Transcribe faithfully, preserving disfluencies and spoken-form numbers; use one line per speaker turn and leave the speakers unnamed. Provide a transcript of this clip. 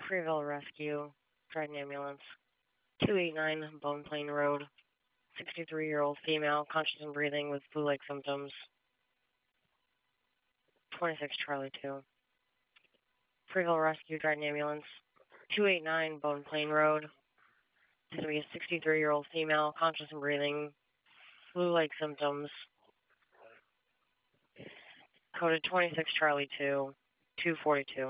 Freeville Rescue, Triton Ambulance, two eight nine Bone Plain Road, sixty-three-year-old female, conscious and breathing with flu-like symptoms, twenty-six Charlie two. Freeville Rescue, Triton Ambulance, two eight nine Bone Plain Road, this will be a sixty-three-year-old female, conscious and breathing, flu-like symptoms, coded twenty-six Charlie two, two forty-two.